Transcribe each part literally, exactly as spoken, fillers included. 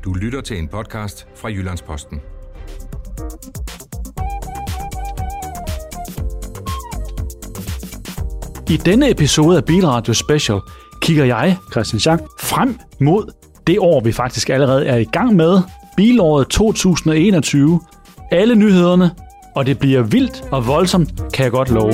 Du lytter til en podcast fra Jyllands-Posten. I denne episode af Bilradio Special kigger jeg, Christian Schack, frem mod det år, vi faktisk allerede er i gang med, bilåret to tusind og enogtyve. Alle nyhederne, og det bliver vildt og voldsomt, kan jeg godt love.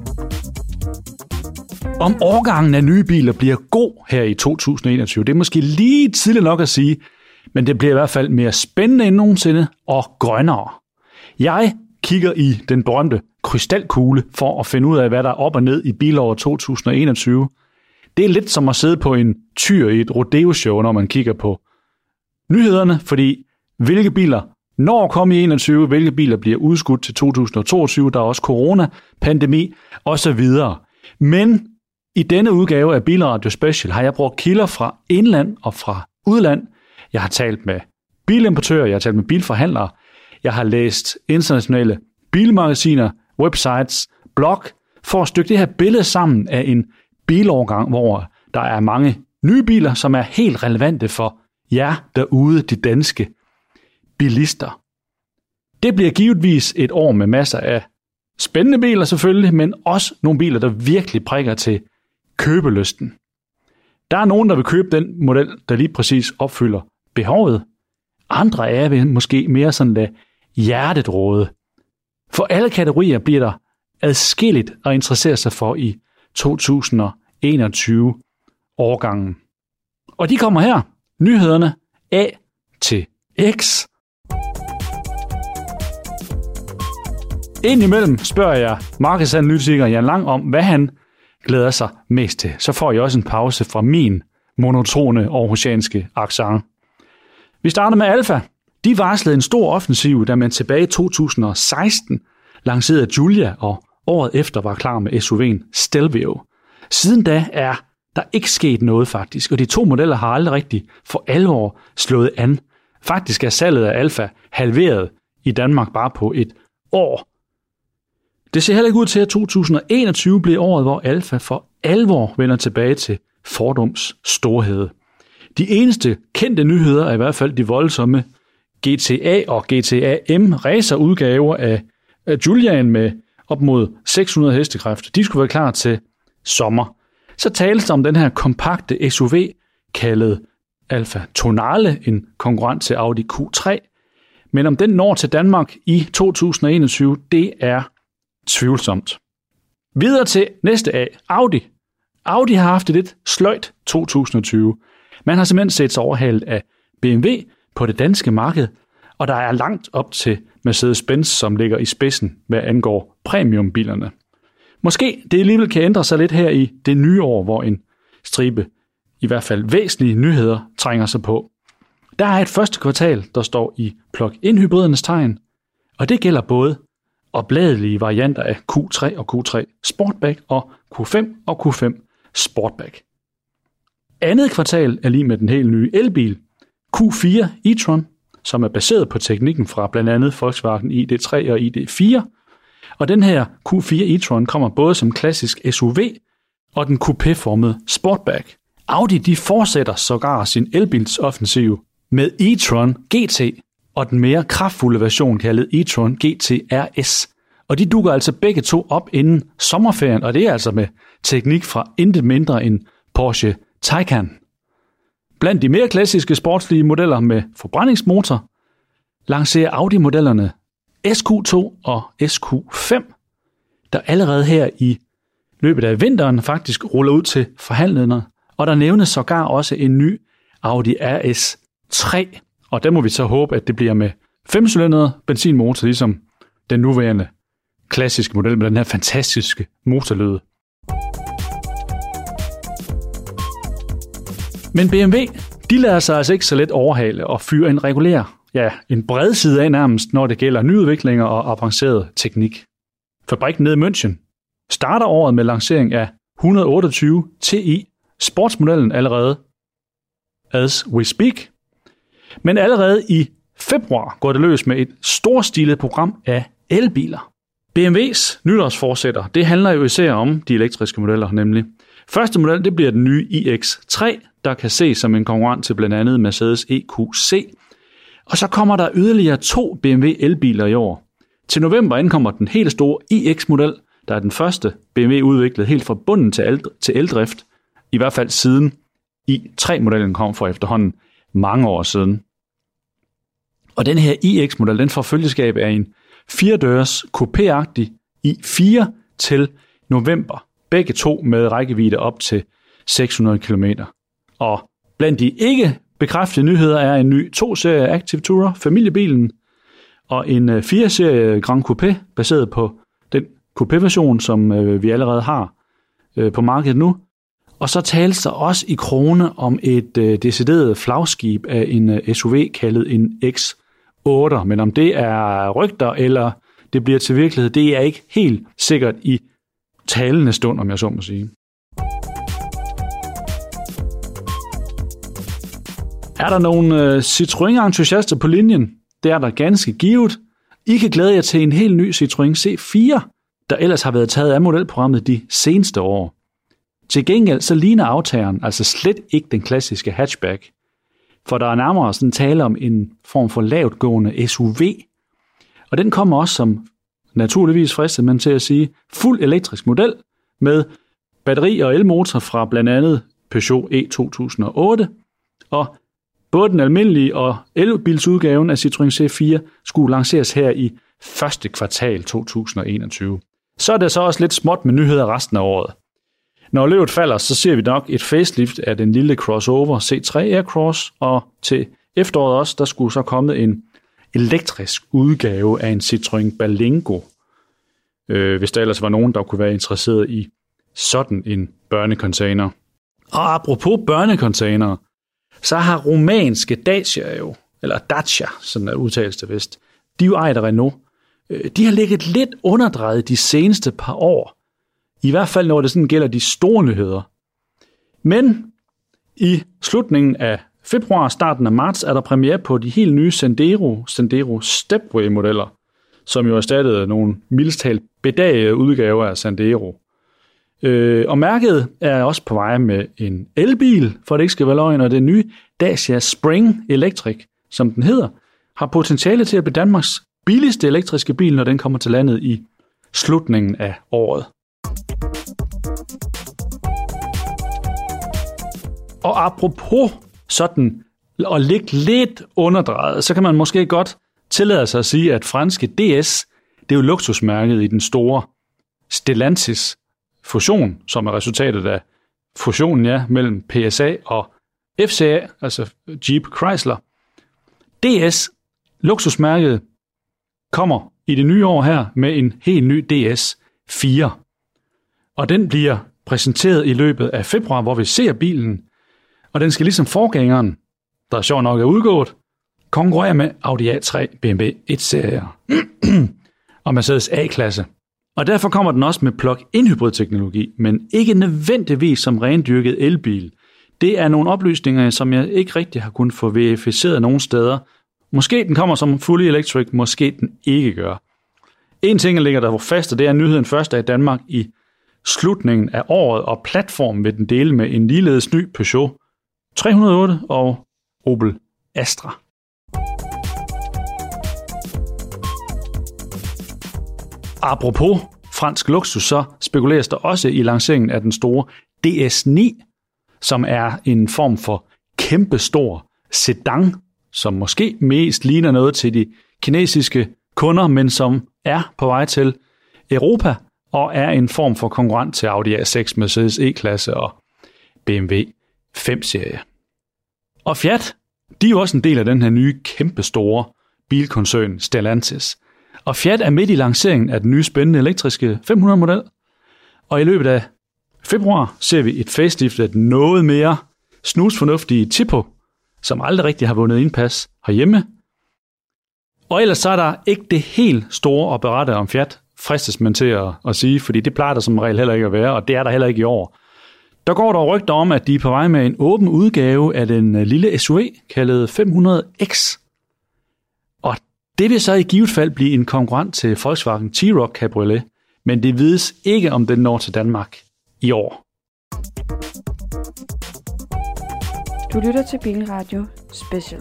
Om årgangen af nye biler bliver god her i to tusind og enogtyve, det er måske lige tidligt nok at sige, men det bliver i hvert fald mere spændende end nogensinde og grønnere. Jeg kigger i den berømte krystalkugle for at finde ud af, hvad der er op og ned i bilåret to tusind og enogtyve. Det er lidt som at sidde på en tyr i et rodeo-show, når man kigger på nyhederne, fordi hvilke biler når at komme i enogtyve, hvilke biler bliver udskudt til to tusind og toogtyve, der er også corona, pandemi osv. Men i denne udgave af Bilradio Special har jeg brugt kilder fra indland og fra udland. Jeg har talt med bilimportører, jeg har talt med bilforhandlere, jeg har læst internationale bilmagasiner, websites, blog, for at stykke det her billede sammen af en bilårgang, hvor der er mange nye biler, som er helt relevante for jer derude, de danske bilister. Det bliver givetvis et år med masser af spændende biler selvfølgelig, men også nogle biler, der virkelig prikker til købelysten. Der er nogen, der vil købe den model, der lige præcis opfylder behovet. Andre af jer vil måske mere sådan lade hjertet råde. For alle kategorier bliver der adskilligt at interessere sig for i to tusind og enogtyve årgangen. Og de kommer her. Nyhederne A til X. Indimellem spørger jeg markedsanalytiker Jan Lang om, hvad han glæder sig mest til. Så får jeg også en pause fra min monotone aarhusianske accent. Vi starter med Alfa. De varslede en stor offensiv, da man tilbage i to tusind og seksten lancerede Giulia, og året efter var klar med S U V'en Stelvio. Siden da er der ikke sket noget faktisk, og de to modeller har aldrig rigtig for alvor slået an. Faktisk er salget af Alfa halveret i Danmark bare på et år. Det ser heller ikke ud til, at to tusind og enogtyve bliver året, hvor Alfa for alvor vender tilbage til fordums storhed. De eneste kendte nyheder er i hvert fald de voldsomme G T A og G T A M racerudgaver af Giuliaen med op mod seks hundrede hestekræfter. De skulle være klar til sommer. Så tales der om den her kompakte S U V kaldet Alfa Tonale, en konkurrent til Audi Q tre. Men om den når til Danmark i to tusind og enogtyve, det er tvivlsomt. Videre til næste A, Audi. Audi har haft et lidt sløjt to tusind og tyve. Man har simpelthen set sig overhalet af B M W på det danske marked, og der er langt op til Mercedes-Benz, som ligger i spidsen, hvad angår premiumbilerne. Måske det alligevel kan ændre sig lidt her i det nye år, hvor en stribe, i hvert fald væsentlige nyheder, trænger sig på. Der er et første kvartal, der står i plug-in-hybridernes tegn, og det gælder både opladelige varianter af Q tre og Q tre Sportback og Q fem og Q fem Sportback. Andet kvartal er lige med den helt nye elbil, Q fire e-tron, som er baseret på teknikken fra blandt andet Volkswagen I D tre og I D fire. Og den her Q fire e-tron kommer både som klassisk S U V og den coupé-formede Sportback. Audi de fortsætter sågar sin elbilsoffensiv med e-tron G T og den mere kraftfulde version kaldet e-tron G T R S. Og de dukker altså begge to op inden sommerferien, og det er altså med teknik fra intet mindre end Porsche Taycan. Blandt de mere klassiske sportslige modeller med forbrændingsmotor lancerer Audi-modellerne S Q to og S Q fem, der allerede her i løbet af vinteren faktisk ruller ud til forhandlerne, og der nævnes sågar også en ny Audi R S tre, og der må vi så håbe, at det bliver med femcylindret benzinmotor, ligesom den nuværende klassiske model med den her fantastiske motorlyd. Men B M W, de lader sig altså ikke så let overhale og fyre en regulær, ja, en bred side af nærmest, når det gælder nyudviklinger og avanceret teknik. Fabrikken nede i München starter året med lancering af et hundrede og otteogtyve Ti sportsmodellen allerede as we speak. Men allerede i februar går det løs med et storstilet program af elbiler. B M W's nytårsforsætter, det handler jo især om de elektriske modeller, nemlig. Første model, det bliver den nye i X tre, der kan ses som en konkurrent til blandt andet Mercedes E Q C. Og så kommer der yderligere to B M W elbiler i år. Til november ankommer den helt store i X-model, der er den første B M W udviklet helt fra bunden til, el- til eldrift, i hvert fald siden i tre-modellen kom for efterhånden mange år siden. Og den her i X-model, den får følgeskab af en firedørs coupé-agtig i fire til november. Begge to med rækkevidde op til seks hundrede kilometer. Og blandt de ikke bekræftede nyheder er en ny to-serie Active Tourer, familiebilen, og en fire-serie Grand Coupé, baseret på den coupé-version, som øh, vi allerede har øh, på markedet nu. Og så tales der også i krone om et øh, decideret flagskib af en øh, S U V kaldet en X otte, men om det er rygter eller det bliver til virkelighed, det er ikke helt sikkert i talende stund, om jeg så må sige. Er der nogle øh, Citroën-entusiaster på linjen? Det er der ganske givet. I kan glæde jer til en helt ny Citroën C fire, der ellers har været taget af modelprogrammet de seneste år. Til gengæld så ligner aftageren altså slet ikke den klassiske hatchback, for der er nærmere sådan tale om en form for lavtgående S U V, og den kommer også som, naturligvis fristet man til at sige, fuld elektrisk model med batteri og elmotor fra blandt andet Peugeot E to tusind og otte, og både den almindelige og elbilsudgaven af Citroën C fire skulle lanceres her i første kvartal to tusind og enogtyve. Så er det så også lidt småt med nyheder resten af året. Når løbet falder, så ser vi nok et facelift af den lille crossover C tre Aircross, og til efteråret også, der skulle så komme en elektrisk udgave af en Citroën Berlingo, øh, hvis der ellers var nogen, der kunne være interesseret i sådan en børnecontainer. Og apropos børnecontainer, så har rumænske Dacia jo, eller Dacia, sådan er udtales det vist, de er jo ejet af Renault. De har ligget lidt underdrejet de seneste par år. I hvert fald når det sådan gælder de store nyheder. Men i slutningen af februar, starten af marts, er der premiere på de helt nye Sandero, Sandero Stepway-modeller, som jo erstattede nogle mildest talt bedagede udgaver af Sandero. Øh, og mærket er også på vej med en elbil, for det ikke skal være løgn, og det nye Dacia Spring Electric, som den hedder, har potentiale til at blive Danmarks billigste elektriske bil, når den kommer til landet i slutningen af året. Og apropos sådan at ligge lidt underdrejet, så kan man måske godt tillade sig at sige, at franske D S, det er jo luksusmærket i den store Stellantis fusion, som er resultatet af fusionen ja, mellem P S A og F C A, altså Jeep Chrysler. D S, luksusmærket, kommer i det nye år her med en helt ny D S fire. Og den bliver præsenteret i løbet af februar, hvor vi ser bilen. Og den skal ligesom forgængeren, der sjovt nok er udgået, konkurrere med Audi A tre, B M W et-serier og Mercedes A-klasse. Og derfor kommer den også med plug-in hybridteknologi, men ikke nødvendigvis som rendyrket elbil. Det er nogle oplysninger, som jeg ikke rigtig har kunnet få verificeret nogen steder. Måske den kommer som fully electric, måske den ikke gør. En ting ligger der fast, og det er nyheden først af Danmark i slutningen af året, og platformen vil den dele med en ligeledes ny Peugeot tre hundrede og otte og Opel Astra. Apropos fransk luksus, så spekuleres der også i lanceringen af den store D S ni, som er en form for kæmpestor sedan, som måske mest ligner noget til de kinesiske kunder, men som er på vej til Europa og er en form for konkurrent til Audi A seks, Mercedes E-klasse og B M W fem-serie. Og Fiat, de er jo også en del af den her nye kæmpestore bilkoncern Stellantis. Og Fiat er midt i lanceringen af den nye spændende elektriske fem hundrede-model. Og i løbet af februar ser vi et facelift af den noget mere snusfornuftige Tipo, som aldrig rigtig har vundet indpas herhjemme. Og ellers så er der ikke det helt store at berette om Fiat, fristes man til at, at sige, fordi det plejer der som regel heller ikke at være, og det er der heller ikke i år. Der går der rygter om, at de er på vej med en åben udgave af den lille S U V, kaldet fem hundrede X. Og det vil så i givet fald blive en konkurrent til Volkswagen T-Roc Cabriolet, men det vides ikke, om den når til Danmark i år. Du lytter til Bilradio Special.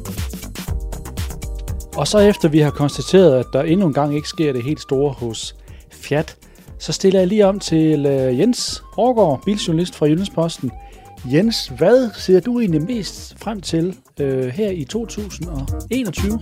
Og så efter vi har konstateret, at der endnu en gang ikke sker det helt store hos Fiat, så stiller jeg lige om til uh, Jens Aagaard, biljournalist fra Jyllandsposten. Jens, hvad ser du egentlig mest frem til uh, her i to tusind og enogtyve?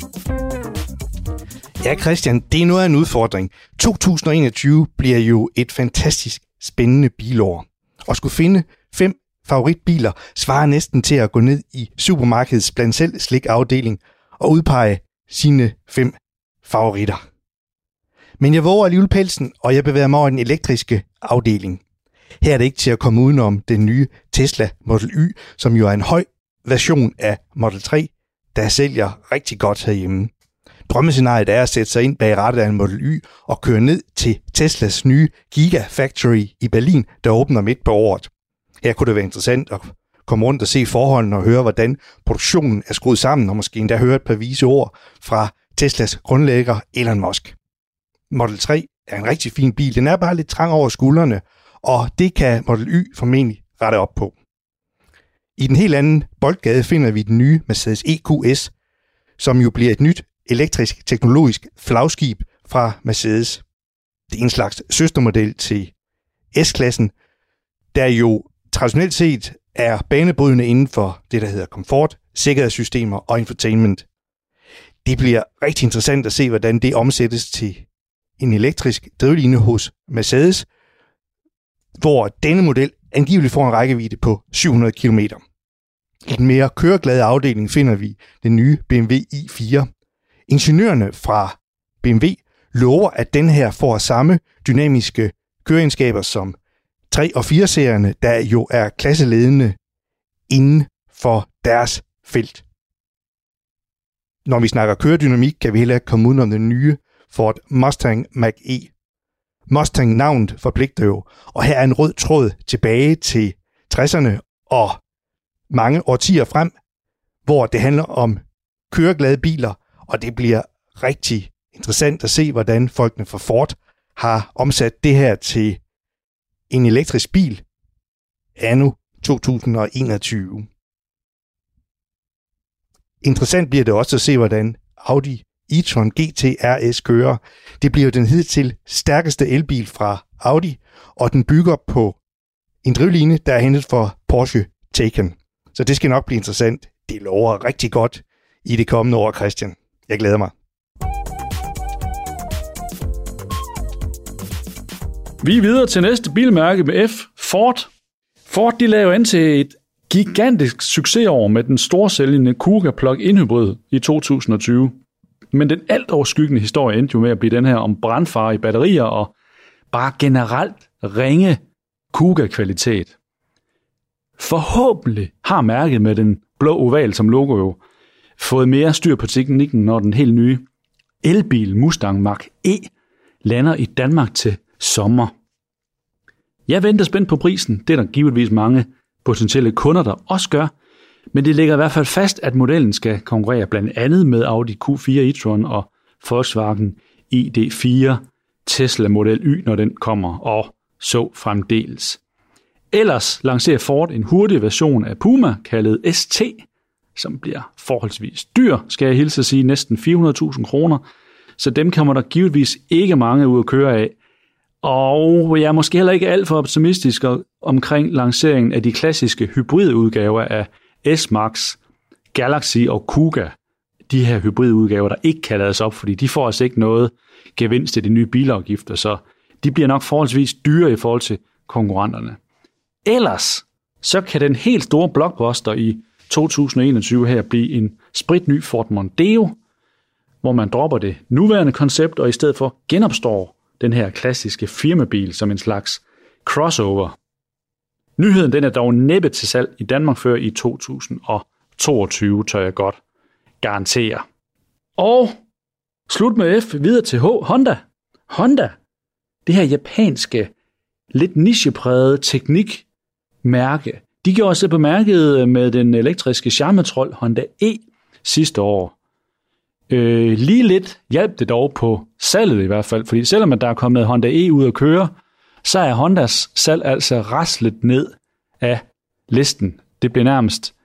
Ja, Christian, det er noget af en udfordring. to tusind og enogtyve bliver jo et fantastisk spændende bilår. Og skulle finde fem favoritbiler svarer næsten til at gå ned i supermarkedets blandt selv slik afdeling og udpege sine fem favoritter. Men jeg våger alligevel pelsen, og jeg bevæger mig over den elektriske afdeling. Her er det ikke til at komme udenom den nye Tesla Model Y, som jo er en høj version af Model tre, der sælger rigtig godt herhjemme. Drømmescenariet er at sætte sig ind bag rattet af en Model Y og køre ned til Teslas nye Gigafactory i Berlin, der åbner midt på året. Her kunne det være interessant at komme rundt og se forholdene og høre, hvordan produktionen er skruet sammen, og måske endda høre et par vise ord fra Teslas grundlægger Elon Musk. Model tre er en rigtig fin bil. Den er bare lidt trang over skuldrene, og det kan Model Y formentlig rette op på. I den helt anden boldgade finder vi den nye Mercedes E Q S, som jo bliver et nyt elektrisk teknologisk flagskib fra Mercedes. Det er en slags søstermodel til S-klassen, der jo traditionelt set er banebrydende inden for det, der hedder komfort, sikkerhedssystemer og infotainment. Det bliver rigtig interessant at se, hvordan det omsættes til en elektrisk drivlinje hos Mercedes, hvor denne model angiveligt får en rækkevidde på syv hundrede kilometer. I den mere køreglade afdeling finder vi den nye B M W i fire. Ingeniørerne fra B M W lover, at den her får samme dynamiske køreegenskaber som tre og fire-serierne, der jo er klasseledende inden for deres felt. Når vi snakker køredynamik, kan vi heller ikke komme udenom den nye Ford Mustang Mach-E. Mustang-navnet forpligter jo, og her er en rød tråd tilbage til tresserne og mange årtier frem, hvor det handler om køreglade biler, og det bliver rigtig interessant at se, hvordan folkene fra Ford har omsat det her til en elektrisk bil anno to tusind og enogtyve. Interessant bliver det også at se, hvordan Audi e-tron G T R S kører. Det bliver den hidtil stærkeste elbil fra Audi, og den bygger på en drivlinje, der er hentet fra Porsche Taycan. Så det skal nok blive interessant. Det lover rigtig godt i det kommende år, Christian. Jeg glæder mig. Vi er videre til næste bilmærke med F. Ford. Ford de lavede an til et gigantisk succesår med den storsælgende Kuga plug-in hybrid i to tusind og tyve. Men den alt overskyggende historie endte jo med at blive den her om brandfare i batterier og bare generelt ringe Kuga-kvalitet. Forhåbentlig har mærket med den blå oval som logo jo fået mere styr på teknikken, når den helt nye elbil Mustang Mach-E lander i Danmark til sommer. Jeg venter spændt på prisen. Det er der givetvis mange potentielle kunder, der også gør. Men det ligger i hvert fald fast, at modellen skal konkurrere blandt andet med Audi Q fire e-tron og Volkswagen I D fire, Tesla Model Y, når den kommer, og så fremdeles. Ellers lancerer Ford en hurtig version af Puma, kaldet S T, som bliver forholdsvis dyr, skal jeg hilse at sige, næsten fire hundrede tusind kroner. Så dem kommer der givetvis ikke mange ud at køre af. Og jeg er måske heller ikke alt for optimistisk omkring lanceringen af de klassiske hybridudgaver af S-Max, Galaxy og Kuga. De her hybridudgaver, der ikke kan lades op, fordi de får altså ikke noget gevinst til de nye bilafgifter, så de bliver nok forholdsvis dyre i forhold til konkurrenterne. Ellers så kan den helt store blockbuster i to tusind og enogtyve her blive en spritny Ford Mondeo, hvor man dropper det nuværende koncept og i stedet for genopstår den her klassiske firmabil som en slags crossover. Nyheden den er dog næppe til salg i Danmark før i to tusind og toogtyve, tør jeg godt garantere. Og slut med F, videre til H, Honda. Honda, det her japanske, lidt nicheprægede teknikmærke, de gjorde sig bemærket med den elektriske charmetrol Honda E sidste år. Øh, lige lidt hjalp det dog på salget i hvert fald, fordi selvom der er kommet Honda E ud at køre, så er Hondas salg altså raslet ned af listen. Det blev nærmest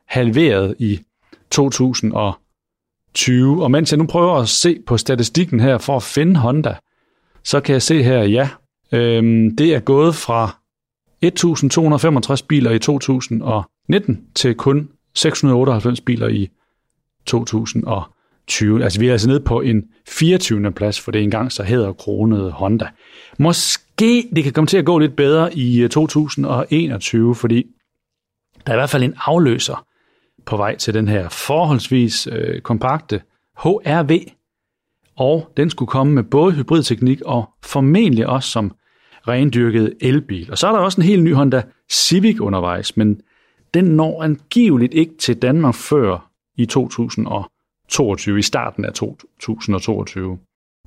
halveret i to tusind og tyve. Og mens jeg nu prøver at se på statistikken her for at finde Honda, så kan jeg se her, ja, øhm, det er gået fra et tusind to hundrede og femogtres biler i to tusind og nitten til kun seks hundrede og otteoghalvfems biler i to tusind og tyve. Altså vi er altså nede på en fireogtyvende plads, for det engang så hedder kronet Honda. Måske det kan komme til at gå lidt bedre i to tusind og enogtyve, fordi der er i hvert fald en afløser på vej til den her forholdsvis øh, kompakte H R V, og den skulle komme med både hybridteknik og formentlig også som rendyrket elbil. Og så er der også en helt ny Honda Civic undervejs, men den når angiveligt ikke til Danmark før i to tusind og toogtyve, i starten af to tusind og toogtyve.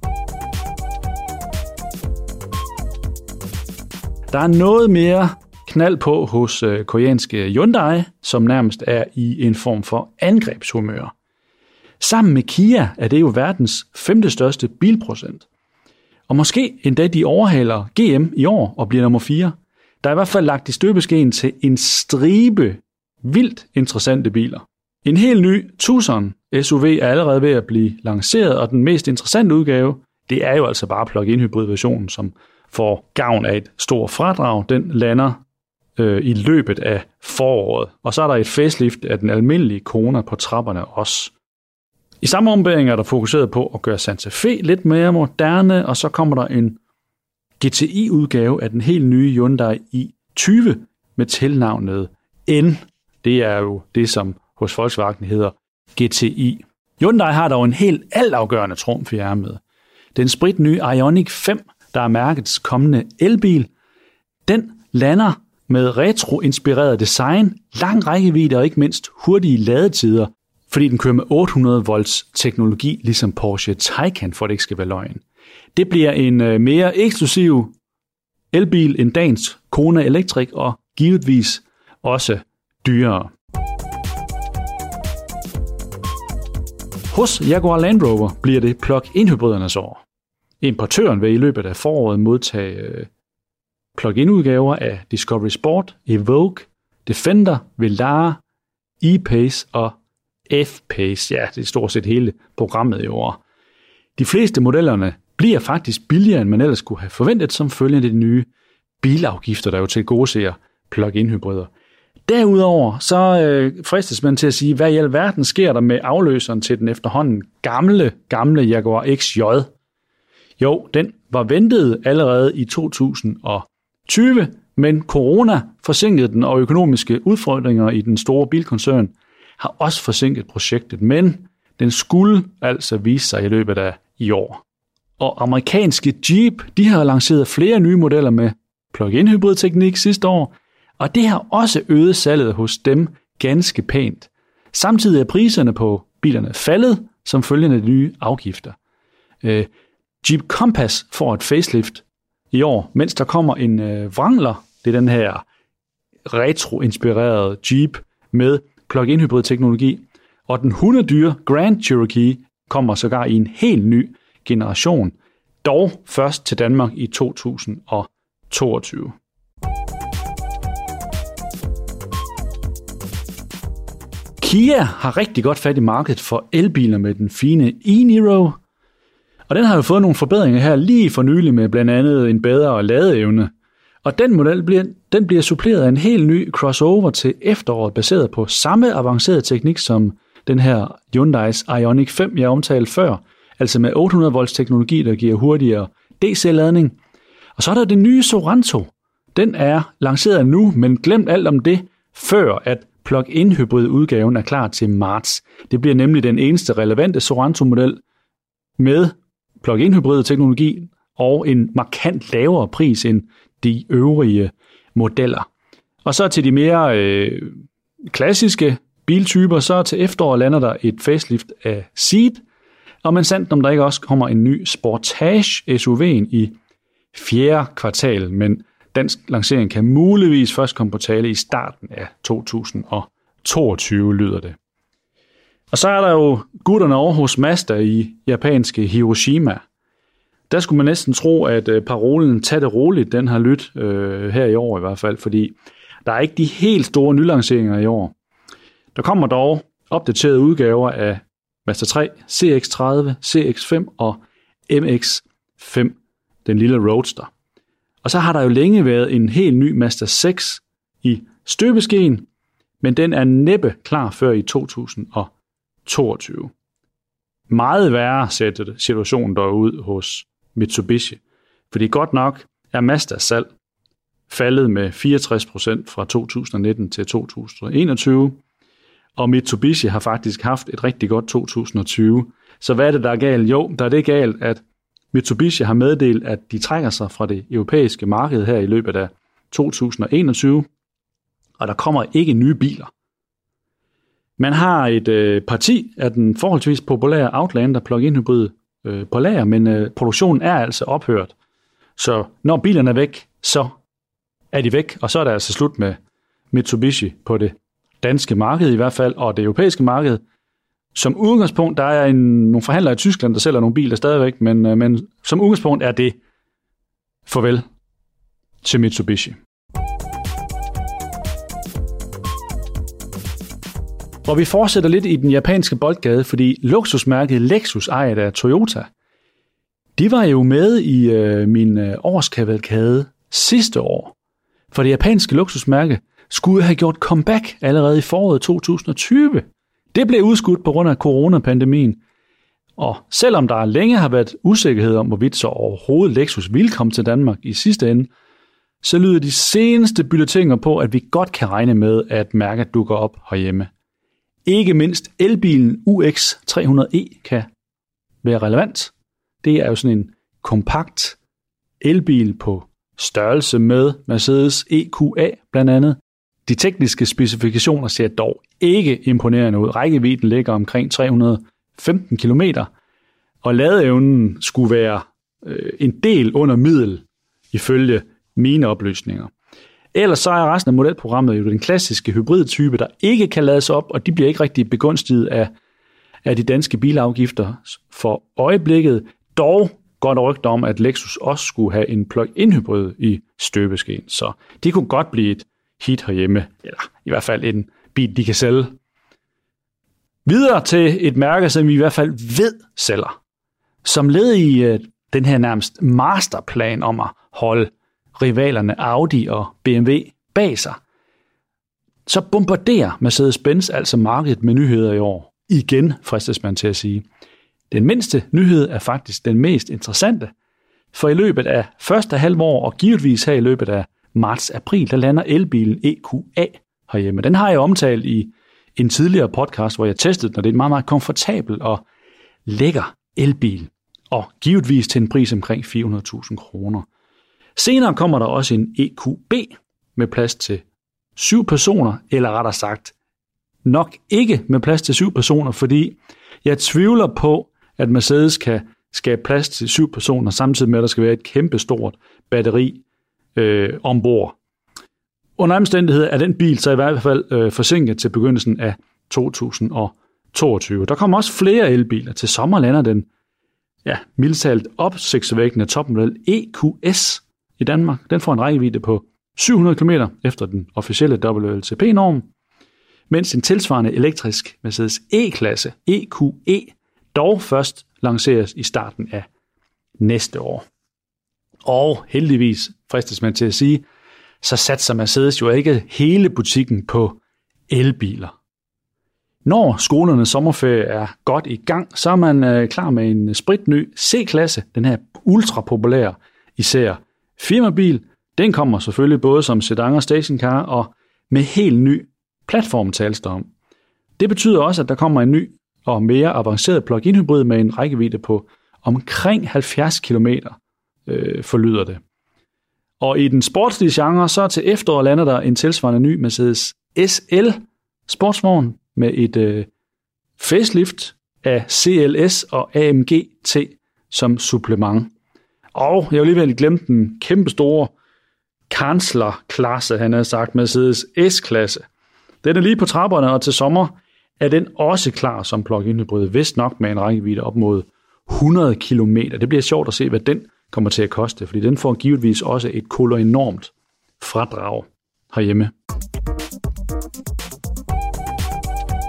Der er noget mere knald på hos øh, koreanske Hyundai, som nærmest er i en form for angrebshumør. Sammen med Kia er det jo verdens femte største bilprocent. Og måske endda de overhaler G M i år og bliver nummer fire. Der er i hvert fald lagt i støbeskeen til en stribe vildt interessante biler. En helt ny Tucson S U V er allerede ved at blive lanceret, og den mest interessante udgave, det er jo altså bare plug-in hybrid-versionen, som får gavn af et stort fradrag. Den lander øh, i løbet af foråret. Og så er der et facelift af den almindelige Kona på trapperne også. I samme ombæring er der fokuseret på at gøre Santa Fe lidt mere moderne, og så kommer der en G T I-udgave af den helt nye Hyundai i tyve med tilnavnet N. Det er jo det, som hos Volkswagen hedder G T I. Hyundai har dog en helt altafgørende trumf i ærmet. Den spritnye Ioniq fem, der er mærkets kommende elbil, den lander med retro-inspireret design, lang rækkevidde og ikke mindst hurtige ladetider, fordi den kører med otte hundrede volts teknologi, ligesom Porsche Taycan, for det ikke skal være løgn. Det bliver en mere eksklusiv elbil end dagens Kona Electric, og givetvis også dyrere. Hos Jaguar Land Rover bliver det plug-in hybridernes år. Importøren vil i løbet af foråret modtage plug-in udgaver af Discovery Sport, Evoque, Defender, Velar, E-Pace og F-Pace. Ja, det er stort set hele programmet i år. De fleste modellerne bliver faktisk billigere, end man ellers kunne have forventet, som følge af de nye bilafgifter, der jo til gode ser plug-in hybrider. Derudover så øh, fristes man til at sige, hvad i alverden sker der med afløseren til den efterhånden gamle, gamle Jaguar X J? Jo, den var ventet allerede i to tusind og tyve, men corona forsinkede den, og økonomiske udfordringer i den store bilkoncern har også forsinket projektet, men den skulle altså vise sig i løbet af i år. Og amerikanske Jeep, de har lanceret flere nye modeller med plug-in hybridteknik sidste år, og det har også øget salget hos dem ganske pænt. Samtidig er priserne på bilerne faldet som følge af de nye afgifter. Øh, Jeep Compass får et facelift i år, mens der kommer en øh, Wrangler, det er den her retro-inspirerede Jeep med plug-in hybrid-teknologi, og den hundedyre Grand Cherokee kommer sågar i en helt ny generation, dog først til Danmark i to tusind og toogtyve. Kia har rigtig godt fat i markedet for elbiler med den fine e-Niro, og den har jo fået nogle forbedringer her lige for nylig med blandt andet en bedre ladeevne. Og den model bliver, den bliver suppleret af en helt ny crossover til efteråret, baseret på samme avancerede teknik som den her Hyundai's Ioniq fem, jeg omtalte før, altså med otte hundrede volts teknologi, der giver hurtigere D C-ladning. Og så er der den nye Sorento. Den er lanceret nu, men glem alt om det, før at plug-in hybrid udgaven er klar til marts. Det bliver nemlig den eneste relevante Sorento-model med plug-in hybrid teknologi og en markant lavere pris end de øvrige modeller. Og så til de mere øh, klassiske biltyper, så til efteråret lander der et facelift af Ceed, og men sandt om der ikke også kommer en ny Sportage S U V'en i fjerde kvartal, men dansk lancering kan muligvis først komme på tale i starten af to tusind og toogtyve, lyder det. Og så er der jo gutterne over hos Mazda i japanske Hiroshima. Der skulle man næsten tro, at parolen "tag det roligt", den har lyttet øh, her i år i hvert fald, fordi der er ikke de helt store nylanceringer i år. Der kommer dog opdaterede udgaver af Mazda tre, C X tredive, C X fem og M X fem, den lille Roadster. Og så har der jo længe været en helt ny Mazda seks i støbeskeen, men den er næppe klar før i to tusind toogtyve. Meget værre ser situationen dog ud hos Mitsubishi, fordi godt nok er Mazdas salg faldet med fireogtres procent fra to tusind nitten til to tusind enogtyve, og Mitsubishi har faktisk haft et rigtig godt to tusind tyve. Så hvad er det, der er galt? Jo, der er det galt, at Mitsubishi har meddelt, at de trækker sig fra det europæiske marked her i løbet af to tusind enogtyve, og der kommer ikke nye biler. Man har et øh, parti af den forholdsvis populære Outlander plug-in hybrid øh, på lager, men øh, produktionen er altså ophørt. Så når bilerne er væk, så er de væk, og så er der altså slut med Mitsubishi på det danske marked i hvert fald, og det europæiske marked. Som udgangspunkt, der er en, nogle forhandlere i Tyskland, der sælger nogle biler stadigvæk, men, øh, men som udgangspunkt er det farvel til Mitsubishi. Og vi fortsætter lidt i den japanske boldgade, fordi luksusmærket Lexus, ejet af Toyota, de var jo med i øh, min øh, årskavalkade sidste år. For det japanske luksusmærke skulle have gjort comeback allerede i foråret to tusind tyve. Det blev udskudt på grund af coronapandemien. Og selvom der længe har været usikkerhed om, hvorvidt så overhovedet Lexus ville komme til Danmark i sidste ende, så lyder de seneste bulletiner på, at vi godt kan regne med, at mærket dukker op herhjemme. Ikke mindst elbilen U X tre hundrede E kan være relevant. Det er jo sådan en kompakt elbil på størrelse med Mercedes E Q A blandt andet. De tekniske specifikationer ser dog ikke imponerende ud. Rækkevidden ligger omkring tre hundrede og femten kilometer, og ladeevnen skulle være øh, en del under middel ifølge mine oplysninger. Ellers så er resten af modelprogrammet jo den klassiske hybridtype, der ikke kan lades op, og de bliver ikke rigtig begunstiget af, af de danske bilafgifter for øjeblikket. Dog går der rygter om, at Lexus også skulle have en plug-in hybrid i støbeskeen, så de kunne godt blive et hit herhjemme, eller i hvert fald en bil, de kan sælge. Videre til et mærke, som vi i hvert fald ved sælger. Som led i uh, den her nærmest masterplan om at holde rivalerne Audi og B M W bag sig, så bombarderer Mercedes-Benz altså markedet med nyheder i år. Igen, fristes man til at sige. Den mindste nyhed er faktisk den mest interessante, for i løbet af første halvår og givetvis her i løbet af marts-april, der lander elbilen E Q A herhjemme. Den har jeg omtalt i en tidligere podcast, hvor jeg testede den, og det er en meget, meget komfortabel og lækker elbil, og givetvis til en pris omkring fire hundrede tusind kroner. Senere kommer der også en E Q B med plads til syv personer, eller rettere sagt, nok ikke med plads til syv personer, fordi jeg tvivler på, at Mercedes kan skabe plads til syv personer, samtidig med, at der skal være et kæmpestort batteri øh, ombord. Under omstændigheder er den bil så i hvert fald øh, forsinket til begyndelsen af to tusind toogtyve. Der kommer også flere elbiler. Til sommer lander den ja, mildt talt opsigtsvækkende topmodel E Q S i Danmark. Den får en rækkevidde på syv hundrede kilometer efter den officielle W L T P-norm, mens en tilsvarende elektrisk Mercedes E-klasse E Q E dog først lanceres i starten af næste år. Og heldigvis, fristes man til at sige, så satser Mercedes jo ikke hele butikken på elbiler. Når skolernes sommerferie er godt i gang, så er man øh, klar med en spritny C-klasse, den her ultra populære, især firmabil. Den kommer selvfølgelig både som sedan og stationcar og med helt ny platform tales der om. Det betyder også, at der kommer en ny og mere avanceret plug-in hybrid med en rækkevidde på omkring halvfjerds kilometer, øh, forlyder det. Og i den sportslige genre, så til efteråret lander der en tilsvarende ny Mercedes S L sportsvogn med et øh, facelift af C L S og A M G T som supplement. Og jeg vil alligevel glemme den kæmpe store kanslerklasse, han har sagt, Mercedes S-klasse. Den er lige på trapperne, og til sommer er den også klar som plug-in hybrid, vist nok med en rækkevidde op mod hundrede kilometer. Det bliver sjovt at se, hvad den kommer til at koste, fordi den får givetvis også et kolo enormt fradrag herhjemme.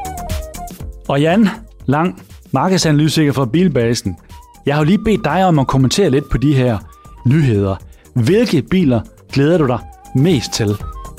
Og Jan Lang, markedsanalytiker fra Bilbasen. Jeg har jo lige bedt dig om at kommentere lidt på de her nyheder. Hvilke biler glæder du dig mest til?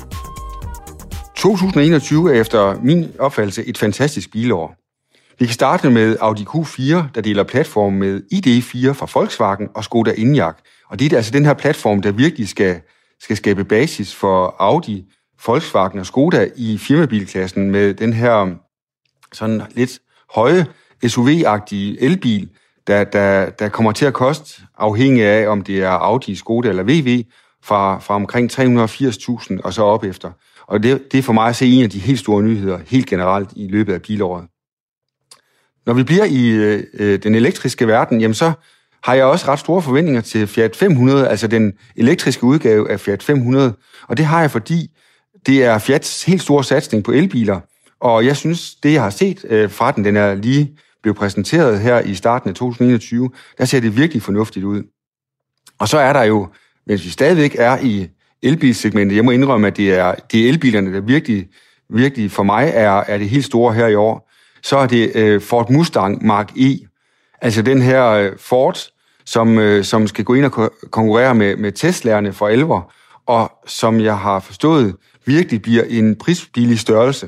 to tusind og enogtyve er efter min opfattelse et fantastisk bilår. Vi kan starte med Audi Q fire, der deler platform med I D fire fra Volkswagen og Skoda Enyaq. Og det er altså den her platform, der virkelig skal, skal skabe basis for Audi, Volkswagen og Skoda i firmabilklassen med den her sådan lidt høje S U V-agtige elbil, der, der, der kommer til at koste, afhængig af om det er Audi, Skoda eller V W, fra, fra omkring tre hundrede og firs tusind og så op efter. Og det, det er for mig at se en af de helt store nyheder, helt generelt i løbet af bilåret. Når vi bliver i øh, den elektriske verden, jamen så har jeg også ret store forventninger til Fiat fem hundrede, altså den elektriske udgave af Fiat fem hundrede. Og det har jeg, fordi det er Fiats helt store satsning på elbiler. Og jeg synes, det jeg har set øh, fra den, den er lige blevet præsenteret her i starten af to tusind og enogtyve, der ser det virkelig fornuftigt ud. Og så er der jo, mens vi stadigvæk er i elbilsegmentet, jeg må indrømme, at det er, det er elbilerne, der virkelig, virkelig for mig er, er det helt store her i år, så er det øh, Ford Mustang Mark E. Altså den her øh, Ford, som, øh, som skal gå ind og ko- konkurrere med, med Teslaerne for alvor, og som jeg har forstået, virkelig bliver en prisbillig størrelse.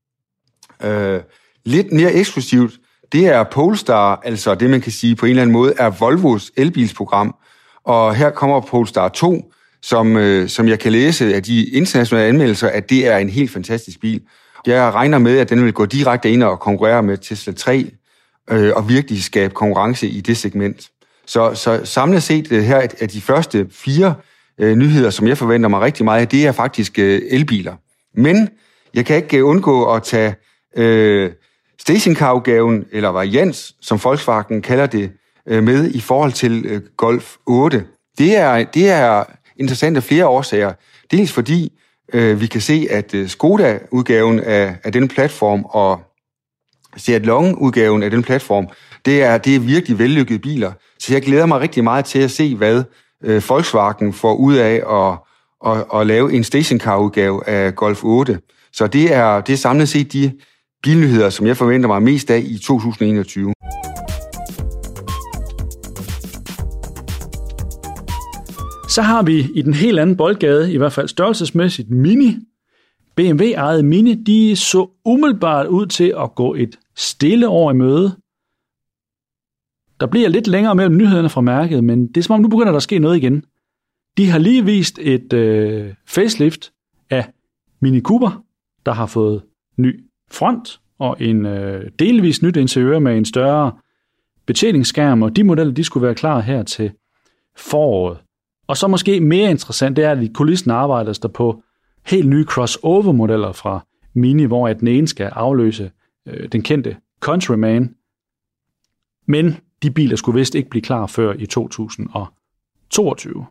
Øh, lidt mere eksklusivt, det er Polestar, altså det man kan sige på en eller anden måde, er Volvos elbilsprogram. Og her kommer Polestar to, som, øh, som jeg kan læse af de internationale anmeldelser, at det er en helt fantastisk bil. Jeg regner med, at den vil gå direkte ind og konkurrere med Tesla tre, øh, og virkelig skabe konkurrence i det segment. Så, så samlet set øh, her af de første fire øh, nyheder, som jeg forventer mig rigtig meget, det er faktisk øh, elbiler. Men jeg kan ikke undgå at tage øh, stationcar-udgaven, eller variant, som Volkswagen kalder det, øh, med i forhold til øh, Golf otte. Det er, det er interessant af flere årsager. Dels fordi øh, vi kan se, at øh, Skoda-udgaven af, af den platform og Seat Long-udgaven af den platform, det er, det er virkelig vellykkede biler. Så jeg glæder mig rigtig meget til at se, hvad øh, Volkswagen får ud af at, at, at lave en stationcar-udgave af Golf otte. Så det er, det er samlet set de bilnyheder, som jeg forventer mig mest af i to tusind og enogtyve. Så har vi i den helt anden boldgade, i hvert fald størrelsesmæssigt, Mini. B M W-ejede Mini, de så umiddelbart ud til at gå et stille år i møde. Der bliver lidt længere mellem nyhederne fra mærket, men det er som om nu begynder der at ske noget igen. De har lige vist et øh, facelift af Mini Cooper, der har fået ny front og en øh, delvis nyt interiør med en større betjeningsskærm, og de modeller de skulle være klar her til foråret. Og så måske mere interessant, det er, at i kulissen arbejdes der på helt nye crossover-modeller fra Mini, hvor at den ene skal afløse øh, den kendte Countryman. Men de biler skulle vist ikke blive klar før i to tusind og toogtyve.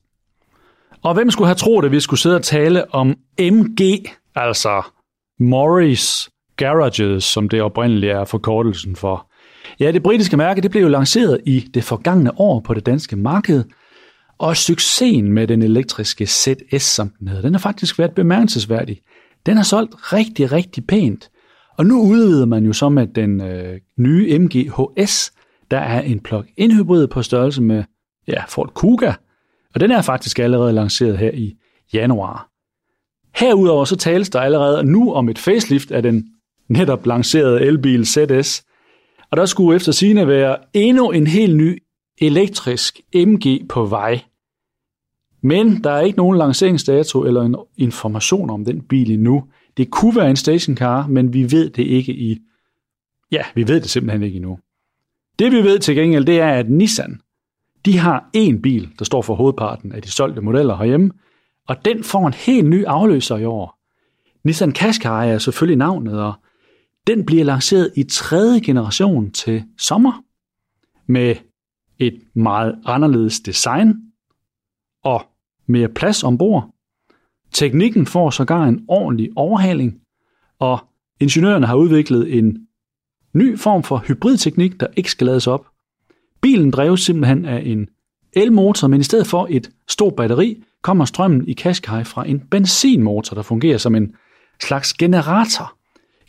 Og hvem skulle have troet, at vi skulle sidde og tale om M G, altså Morris Garages, som det oprindeligt er forkortelsen for. Ja, det britiske mærke det blev jo lanceret i det forgangne år på det danske marked, og succesen med den elektriske Z S, som den hedder, den har faktisk været bemærkelsesværdig. Den har solgt rigtig, rigtig pænt. Og nu udvider man jo så med den øh, nye M G H S, der er en plug-in hybrid på størrelse med ja, Ford Kuga, og den er faktisk allerede lanceret her i januar. Herudover så tales der allerede nu om et facelift af den netop lancerede elbil Z S, og der skulle efter sigende være endnu en helt ny elektrisk M G på vej. Men der er ikke nogen lanceringsdato eller en information om den bil endnu. Det kunne være en stationcar, men vi ved det ikke i... Ja, vi ved det simpelthen ikke endnu. Det vi ved til gengæld, det er, at Nissan, de har én bil, der står for hovedparten af de solgte modeller herhjemme, og den får en helt ny afløser i år. Nissan Qashqai er selvfølgelig navnet, og den bliver lanceret i tredje generation til sommer, med et meget anderledes design og mere plads ombord. Teknikken får sågar en ordentlig overhaling, og ingeniørerne har udviklet en ny form for hybridteknik, der ikke skal lades op. Bilen dreves simpelthen af en elmotor, men i stedet for et stort batteri, kommer strømmen i Qashqai fra en benzinmotor, der fungerer som en slags generator.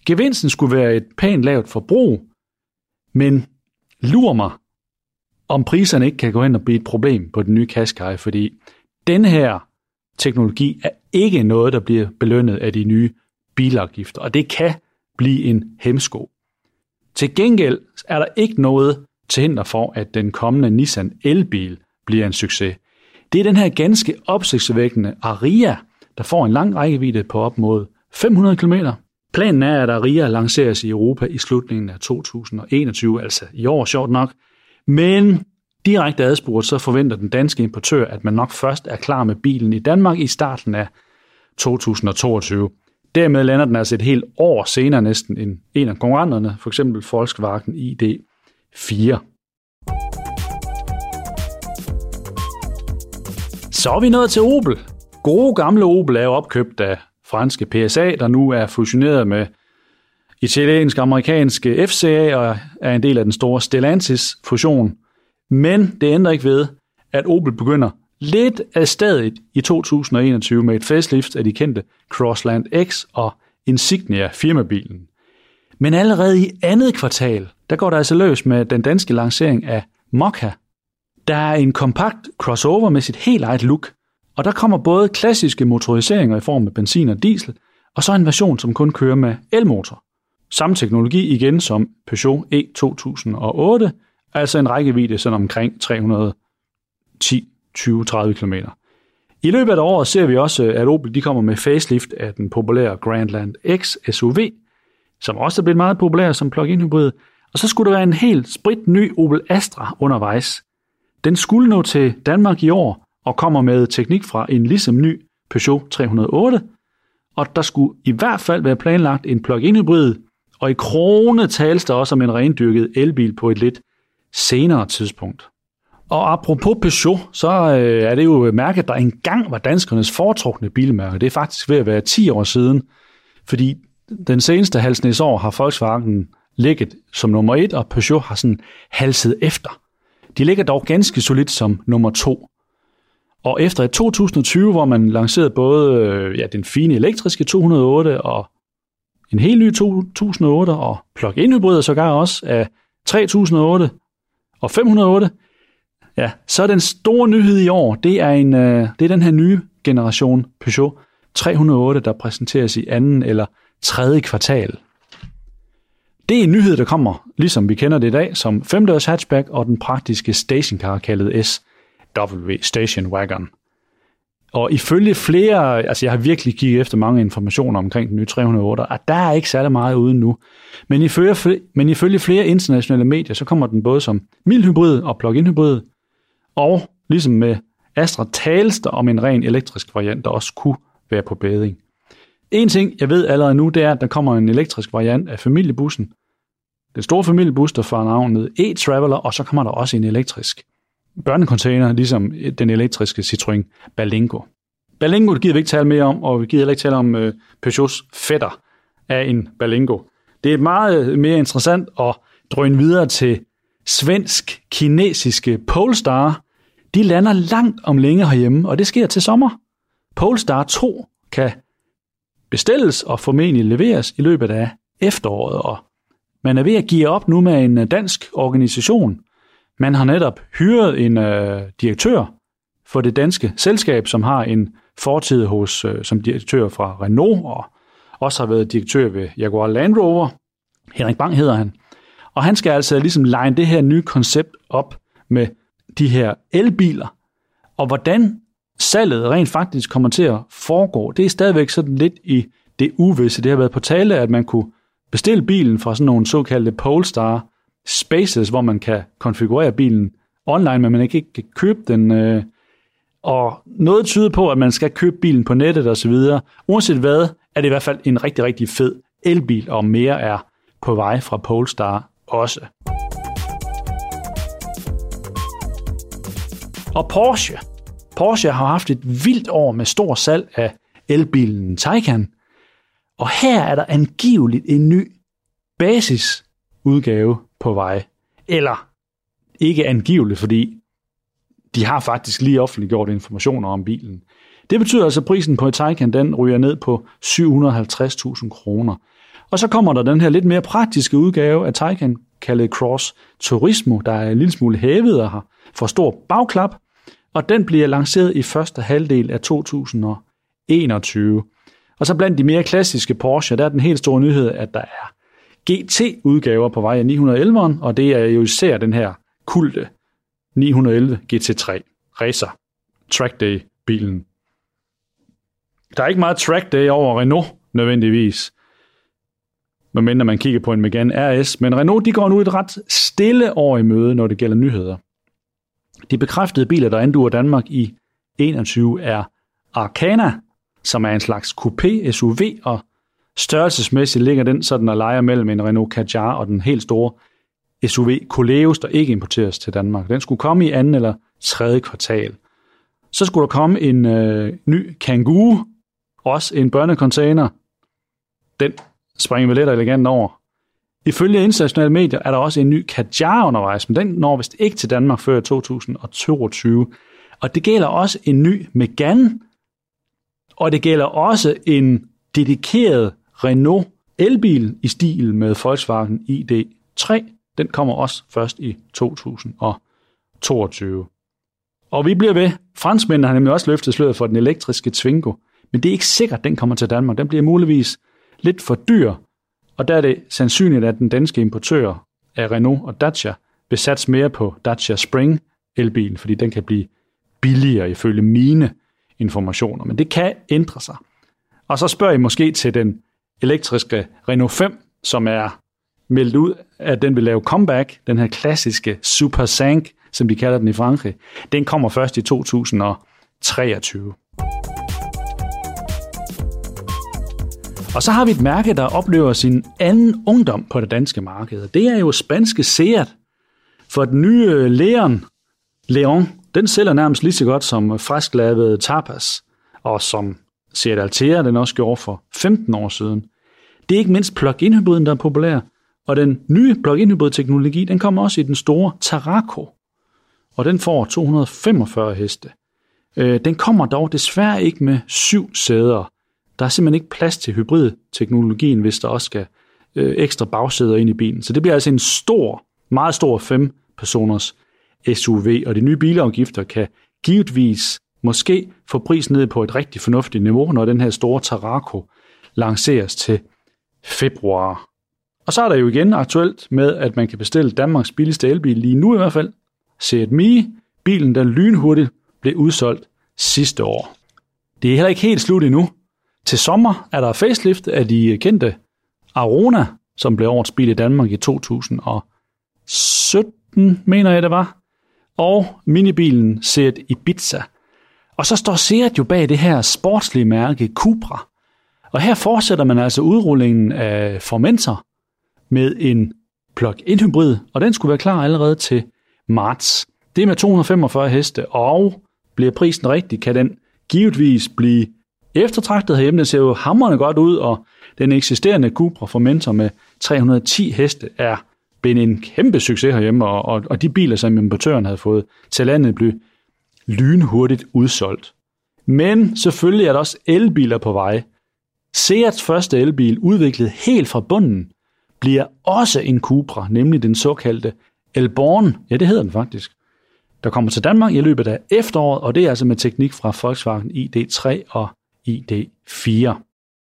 Gevinsten skulle være et pænt lavt forbrug, men lur mig, om priserne ikke kan gå hen og blive et problem på den nye Qashqai, fordi den her teknologi er ikke noget, der bliver belønnet af de nye bilafgifter, og det kan blive en hæmsko. Til gengæld er der ikke noget til hinder for, at den kommende Nissan elbil bliver en succes. Det er den her ganske opsigtsvækkende Ariya, der får en lang rækkevidde på op mod fem hundrede kilometer. Planen er, at Ariya lanceres i Europa i slutningen af to tusind og enogtyve, altså i år sjovt nok. Men direkte adspurgt, så forventer den danske importør, at man nok først er klar med bilen i Danmark i starten af to tusind og toogtyve. Dermed lander den altså et helt år senere næsten end en af konkurrenterne, f.eks. Volkswagen I D fire. Så er vi nået til Opel. Gode gamle Opel er jo opkøbt af franske P S A, der nu er fusioneret med italiensk-amerikanske F C A og er en del af den store Stellantis-fusion. Men det ændrer ikke ved, at Opel begynder lidt af stedet i to tusind og enogtyve med et facelift af de kendte Crossland X og Insignia firmabilen. Men allerede i andet kvartal, der går der altså løs med den danske lancering af Mokka. Der er en kompakt crossover med sit helt eget look, og der kommer både klassiske motoriseringer i form af benzin og diesel, og så en version, som kun kører med elmotor. Samme teknologi igen som Peugeot E to tusind og otte, altså en rækkevidde sådan omkring tre hundrede og ti, tyve, tredive kilometer. I løbet af året ser vi også, at Opel de kommer med facelift af den populære Grandland X S U V, som også er blevet meget populær som plug-in hybrid, og så skulle der være en helt sprit ny Opel Astra undervejs. Den skulle nå til Danmark i år og kommer med teknik fra en ligesom ny Peugeot tre hundrede og otte, og der skulle i hvert fald være planlagt en plug-in hybrid, og i krone tales der også om en rendyrket elbil på et lidt senere tidspunkt. Og apropos Peugeot, så øh, er det jo mærket, der engang var danskernes foretrukne bilmærke. Det er faktisk ved at være ti år siden, fordi den seneste halvsneds år har Volkswagen ligget som nummer et, og Peugeot har sådan halset efter. De ligger dog ganske solidt som nummer to. Og efter et to tusind og tyve, hvor man lancerede både øh, ja, den fine elektriske to hundrede og otte og en helt ny to tusind og otte og plug-in hybrider sågar også af tre tusind og otte og fem hundrede og otte, ja, så er den store nyhed i år, det er, en, øh, det er den her nye generation Peugeot tre hundrede og otte, der præsenteres i anden eller tredje kvartal. Det er en nyhed, der kommer, ligesom vi kender det i dag, som femdørs hatchback og den praktiske stationcar kaldet S W Station Wagon. Og ifølge flere, altså jeg har virkelig kigget efter mange informationer omkring den nye tre hundrede og otte, og der er ikke særlig meget uden nu. Men ifølge, men ifølge flere internationale medier, så kommer den både som mild hybrid og plug-in hybrid, og ligesom med Astra tales der om en ren elektrisk variant, der også kunne være på bedring. En ting, jeg ved allerede nu, det er, at der kommer en elektrisk variant af familiebussen. Den store familiebus, der får navnet e-Traveler, og så kommer der også en elektrisk børnecontainer, ligesom den elektriske Citroën Berlingo. Berlingo gider vi ikke tale mere om, og vi gider heller ikke tale om uh, Peugeots fætter af en Berlingo. Det er meget mere interessant at drøne videre til svensk-kinesiske Polestar. De lander langt om længe herhjemme, og det sker til sommer. Polestar to kan bestilles og formentlig leveres i løbet af efteråret, og man er ved at give op nu med en dansk organisation. Man har netop hyret en øh, direktør for det danske selskab, som har en fortid hos, øh, som direktør fra Renault, og også har været direktør ved Jaguar Land Rover. Henrik Bang hedder han. Og han skal altså ligesom line det her nye koncept op med de her elbiler. Og hvordan salget rent faktisk kommer til at foregå, det er stadigvæk sådan lidt i det uvisse. Det har været på tale, at man kunne bestille bilen fra sådan nogle såkaldte Polestar Spaces, hvor man kan konfigurere bilen online, men man ikke kan købe den. Øh, og noget tyder på, at man skal købe bilen på nettet osv. Uanset hvad, er det i hvert fald en rigtig, rigtig fed elbil, og mere er på vej fra Polestar også. Og Porsche. Porsche har haft et vildt år med stor salg af elbilen Taycan. Og her er der angiveligt en ny basisudgave på vej. Eller ikke angiveligt, fordi de har faktisk lige offentliggjort informationer om bilen. Det betyder altså, at prisen på Taycan den ryger ned på syv hundrede og halvtreds tusind kroner. Og så kommer der den her lidt mere praktiske udgave af Taycan, kaldet Cross Turismo, der er en lille smule hævet og har for stor bagklap, og den bliver lanceret i første halvdel af to tusind og enogtyve. Og så blandt de mere klassiske Porsche, der er den helt store nyhed, at der er G T-udgaver på vej af ni elleve, og det er jo især den her kulte ni elleve G T tre Racer Track Day-bilen. Der er ikke meget Track Day over Renault nødvendigvis, medmindre man kigger på en Megane R S, men Renault de går nu et ret stille år i møde, når det gælder nyheder. De bekræftede biler, der anduer Danmark i enogtyve, er Arkana, som er en slags coupé S U V, og størrelsesmæssigt ligger den sådan og leger mellem en Renault Kadjar og den helt store S U V Koleos, der ikke importeres til Danmark. Den skulle komme i anden eller tredje kvartal. Så skulle der komme en øh, ny Kangoo, også en børnecontainer. Den springer vi lidt elegant over. Ifølge internationale medier er der også en ny Kadjar undervejs, men den når vist ikke til Danmark før to tusind og toogtyve. Og det gælder også en ny Megane, og det gælder også en dedikeret Renault elbil i stil med Volkswagen I D tre. Den kommer også først i to tusind og toogtyve. Og vi bliver ved. Franskmændene har nemlig også løftet sløret for den elektriske Twingo, men det er ikke sikkert, at den kommer til Danmark. Den bliver muligvis lidt for dyr, og der er det sandsynligt, at den danske importør af Renault og Dacia vil satse mere på Dacia Spring elbilen, fordi den kan blive billigere ifølge mine informationer, men det kan ændre sig. Og så spørger I måske til den elektriske Renault fem, som er meldt ud, at den vil lave comeback, den her klassiske Super cinq, som de kalder den i Frankrig. Den kommer først i to tusind og treogtyve. Og så har vi et mærke, der oplever sin anden ungdom på det danske marked. Det er jo spanske Seat. For den nye Leon, Leon, den sælger nærmest lige så godt som frisklavet Tapas, og som Seat Altea, den også gjorde for femten år siden. Det er ikke mindst plug-in-hybriden, der er populær, og den nye plug-in-hybrid-teknologi, den kommer også i den store Tarraco, og den får to hundrede og femogfyrre heste. Den kommer dog desværre ikke med syv sæder. Der er simpelthen ikke plads til hybrid-teknologien, hvis der også skal ekstra bagsæder ind i bilen. Så det bliver altså en stor, meget stor fem-personers S U V, og de nye bilafgifter kan givetvis måske få prisen ned på et rigtig fornuftigt niveau, når den her store Tarraco lanceres til februar. Og så er der jo igen aktuelt med, at man kan bestille Danmarks billigste elbil lige nu i hvert fald. Seat Mii, bilen der lynhurtigt blev udsolgt sidste år. Det er heller ikke helt slut endnu. Til sommer er der facelift af de kendte Arona, som blev årets bil i Danmark i to tusind og sytten, mener jeg det var, og minibilen Seat Ibiza. Og så står Seat jo bag det her sportslige mærke Cupra. Og her fortsætter man altså udrullingen af Formentor med en plug-in hybrid, og den skulle være klar allerede til marts. Det er med to hundrede og femogfyrre heste, og bliver prisen rigtig, kan den givetvis blive eftertragtet herhjemme. Den ser jo hamrende godt ud, og den eksisterende Cupra Formentor med tre hundrede og ti heste er blevet en kæmpe succes herhjemme, og, og, og de biler, som importøren havde fået til landet, blev lynhurtigt udsolgt. Men selvfølgelig er der også elbiler på vej. Seats første elbil, udviklet helt fra bunden, bliver også en Cupra, nemlig den såkaldte Elborn. Ja, det hedder den faktisk. Der kommer til Danmark i løbet af efteråret, og det er altså med teknik fra Volkswagen I D tre og I D fire.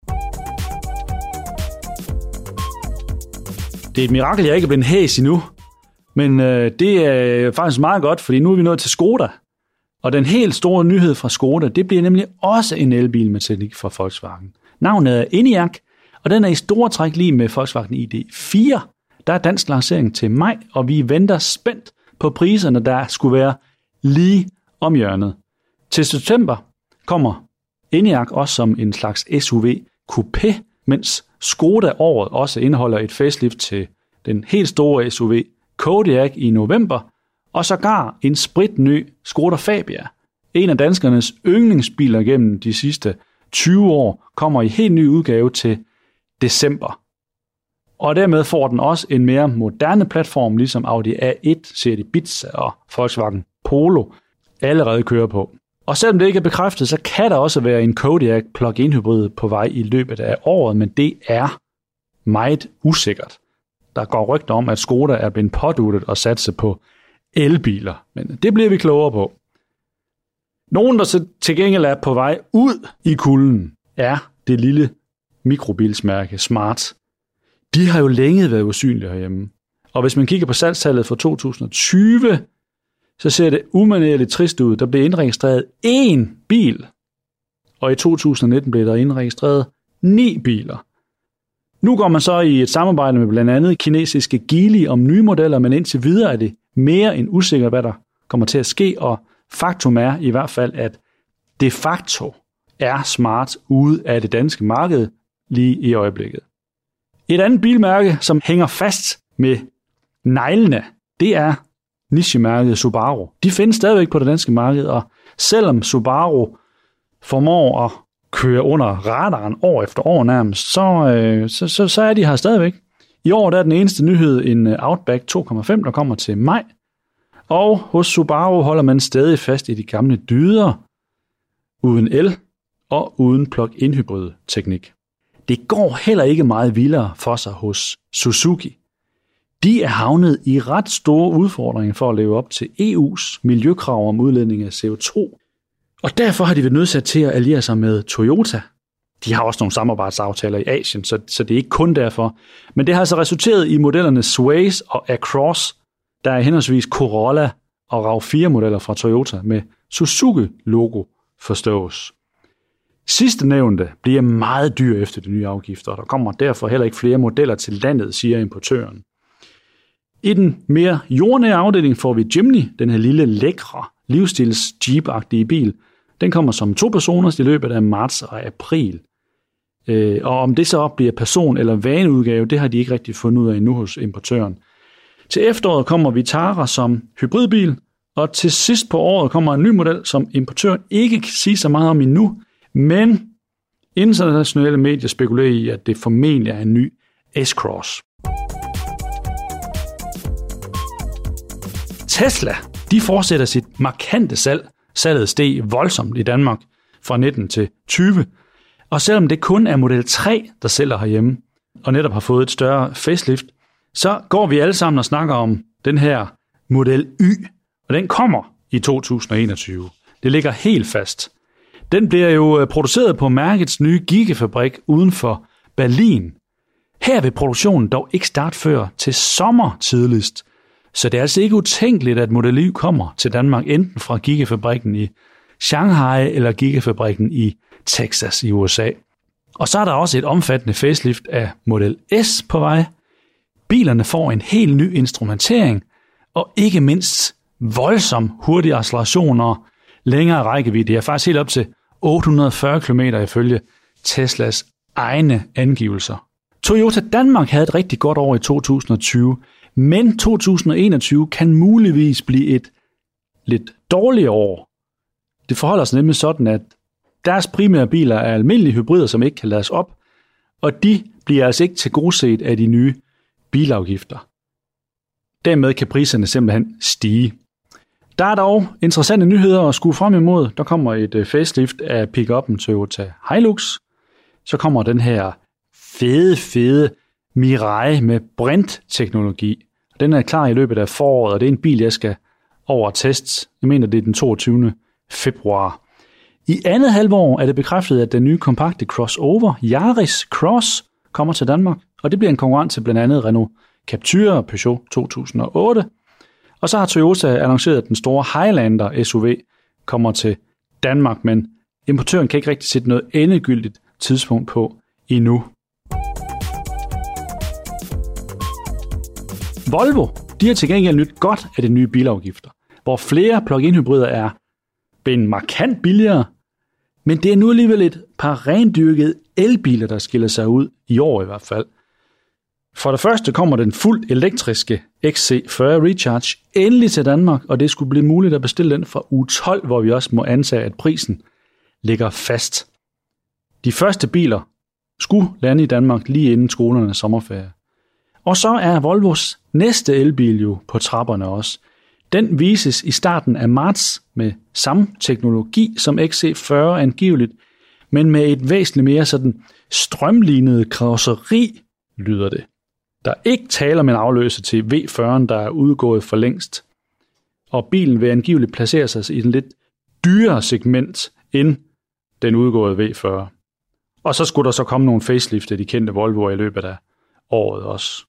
Det er et mirakel, jeg ikke er blevet hæs endnu, men øh, det er faktisk meget godt, fordi nu er vi nået til Skoda. Og den helt store nyhed fra Skoda, det bliver nemlig også en elbil med teknik fra Volkswagen. Navnet er Enyaq, og den er i store træk lige med Volkswagen I D fire. Der er dansk lancering til maj, og vi venter spændt på priserne, der skulle være lige om hjørnet. Til september kommer Enyaq også som en slags S U V coupé, mens Skoda året også indeholder et facelift til den helt store S U V Kodiaq i november, og sågar en spritny Skoda Fabia. En af danskernes yndlingsbiler gennem de sidste tyve år kommer i helt ny udgave til december. Og dermed får den også en mere moderne platform, ligesom Audi A et, Seat Ibiza og Volkswagen Polo allerede kører på. Og selvom det ikke er bekræftet, så kan der også være en Kodiaq plug-in hybrid på vej i løbet af året, men det er meget usikkert. Der går rygter om, at Skoda er blevet påduttet og satse på elbiler, men det bliver vi klogere på. Nogen, der så til gengæld er på vej ud i kulden, er det lille mikrobilsmærke Smart. De har jo længe været usynlige herhjemme. Og hvis man kigger på salgstallet for to tusind og tyve, så ser det umanerligt trist ud. Der blev indregistreret én bil, og i to tusind og nitten blev der indregistreret ni biler. Nu går man så i et samarbejde med blandt andet kinesiske Geely om nye modeller, men indtil videre er det mere end usikkert, hvad der kommer til at ske, og faktum er i hvert fald, at de facto er Smart ude af det danske marked lige i øjeblikket. Et andet bilmærke, som hænger fast med neglene, det er nichemærket Subaru. De findes stadigvæk på det danske marked, og selvom Subaru formår at køre under radaren år efter år nærmest, så, øh, så, så, så er de her stadigvæk. I år der er den eneste nyhed en Outback to komma fem, der kommer til maj, og hos Subaru holder man stadig fast i de gamle dyder, uden el og uden plug-in hybrid teknik. Det går heller ikke meget vildere for sig hos Suzuki. De er havnet i ret store udfordringer for at leve op til E U's miljøkrav om udledning af C O to. Og derfor har de været nødsat til at alliere sig med Toyota. De har også nogle samarbejdsaftaler i Asien, så, så det er ikke kun derfor. Men det har altså resulteret i modellerne Sways og Across, der er henholdsvis Corolla og RAV fire modeller fra Toyota med Suzuki-logo forstås. Sidste nævnte bliver meget dyr efter de nye afgifter, og der kommer derfor heller ikke flere modeller til landet, siger importøren. I den mere jordnære afdeling får vi Jimny, den her lille lækre livsstils Jeep-agtige bil. Den kommer som to personers i løbet af marts og april. Øh, og om det så bliver person- eller vaneudgave, det har de ikke rigtig fundet ud af endnu hos importøren. Til efteråret kommer Vitara som hybridbil, og til sidst på året kommer en ny model, som importøren ikke kan sige så meget om endnu, men internationale medier spekulerer i, at det formentlig er en ny S-Cross. Tesla, de fortsætter sit markante salg. Salget steg voldsomt i Danmark fra nitten til tyve. Og selvom det kun er Model tre, der sælger herhjemme, og netop har fået et større facelift, så går vi alle sammen og snakker om den her Model Y, og den kommer i to tusind og enogtyve. Det ligger helt fast. Den bliver jo produceret på mærkets nye gigafabrik uden for Berlin. Her vil produktionen dog ikke starte før til sommer tidligst, så det er altså ikke utænkeligt, at Model Y kommer til Danmark enten fra gigafabrikken i Shanghai eller gigafabrikken i Texas i U S A. Og så er der også et omfattende facelift af Model S på vej. Bilerne får en helt ny instrumentering, og ikke mindst voldsom hurtige accelerationer, længere rækkevidde. Det er faktisk helt op til otte hundrede og fyrre kilometer ifølge Teslas egne angivelser. Toyota Danmark havde et rigtig godt år i to tusind og tyve, men to tusind og enogtyve kan muligvis blive et lidt dårligt år. Det forholder sig nemlig sådan, at deres primære biler er almindelige hybrider, som ikke kan lades op, og de bliver altså ikke tilgodeset af de nye bilafgifter. Dermed kan priserne simpelthen stige. Der er dog interessante nyheder at skue frem imod. Der kommer et facelift af pick-up'en Toyota Hilux. Så kommer den her fede, fede Mirai med brintteknologi. Den er klar i løbet af foråret, og det er en bil, jeg skal over test. Jeg mener, det er den toogtyvende februar. I andet halvår er det bekræftet, at den nye kompakte crossover Yaris Cross kommer til Danmark, og det bliver en konkurrent til blandt andet Renault Captur og Peugeot to tusind og otte. Og så har Toyota annonceret, at den store Highlander S U V kommer til Danmark, men importøren kan ikke rigtig sætte noget endegyldigt tidspunkt på endnu. Volvo, de har til gengæld nyt godt af de nye bilafgifter, hvor flere plug-in hybrider er blevet markant billigere, men det er nu alligevel et par rendyrkede elbiler, der skiller sig ud i år i hvert fald. For det første kommer den fuldt elektriske X C fyrre Recharge endelig til Danmark, og det skulle blive muligt at bestille den fra uge tolv, hvor vi også må antage, at prisen ligger fast. De første biler skulle lande i Danmark lige inden skolernes sommerferie. Og så er Volvos næste elbil jo på trapperne også. Den vises i starten af marts med samme teknologi som X C fyrre angiveligt, men med et væsentligt mere sådan strømlignet karosseri, lyder det. Der er ikke tale om en afløser til V fyrre, der er udgået for længst, og bilen vil angiveligt placere sig i en lidt dyrere segment end den udgåede V fyrre. Og så skulle der så komme nogle facelift af de kendte Volvoer i løbet af året også.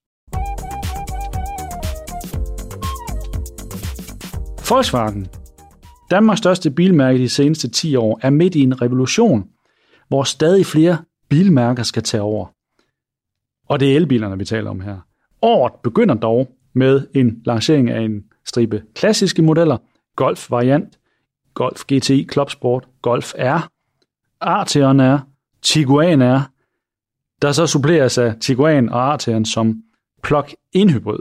Volkswagen, Danmarks største bilmærke de seneste ti år, er midt i en revolution, hvor stadig flere bilmærker skal tage over. Og det er elbilerne, vi taler om her. Året begynder dog med en lancering af en stribe klassiske modeller, Golf Variant, Golf G T I Club Sport, Golf R, Arteon R, Tiguan R, der så suppleres af Tiguan og Arteon som plug-in hybrid.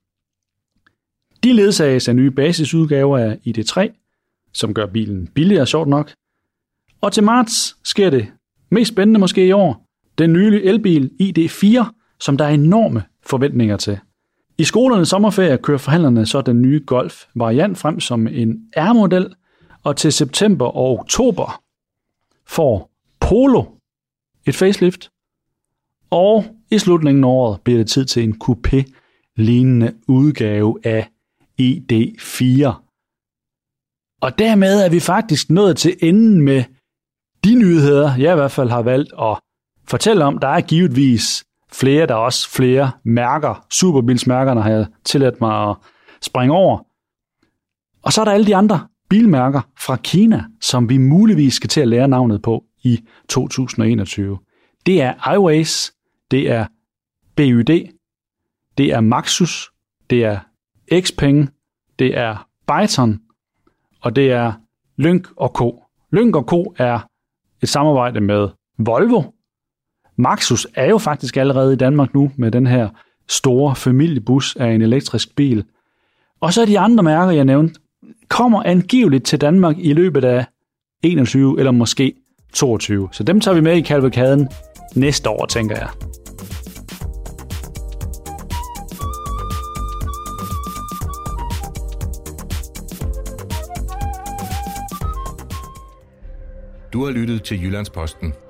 De ledsages af nye basisudgaver af I D tre, som gør bilen billigere, sjovt nok. Og til marts sker det mest spændende måske i år, den nye elbil I D fire, som der er enorme forventninger til. I skolernes sommerferie kører forhandlerne så den nye Golf Variant frem som en R-model, og til september og oktober får Polo et facelift, og i slutningen af året bliver det tid til en coupé-lignende udgave af I D fire. Og dermed er vi faktisk nået til enden med de nyheder, jeg i hvert fald har valgt at fortælle om. Der er givetvis flere, der er også flere mærker. Superbilsmærkerne har jeg tilladt mig at springe over. Og så er der alle de andre bilmærker fra Kina, som vi muligvis skal til at lære navnet på i to tusind og enogtyve. Det er iWays, det er B Y D, det er Maxus, det er Xpeng, det er Byton, og det er Lynk og Co. Lynk og Co. er et samarbejde med Volvo. Maxus er jo faktisk allerede i Danmark nu med den her store familiebus af en elektrisk bil. Og så er de andre mærker, jeg nævnte, kommer angiveligt til Danmark i løbet af enogtyve eller måske toogtyve. Så dem tager vi med i kavalkaden næste år, tænker jeg. Du har lyttet til Jyllandsposten.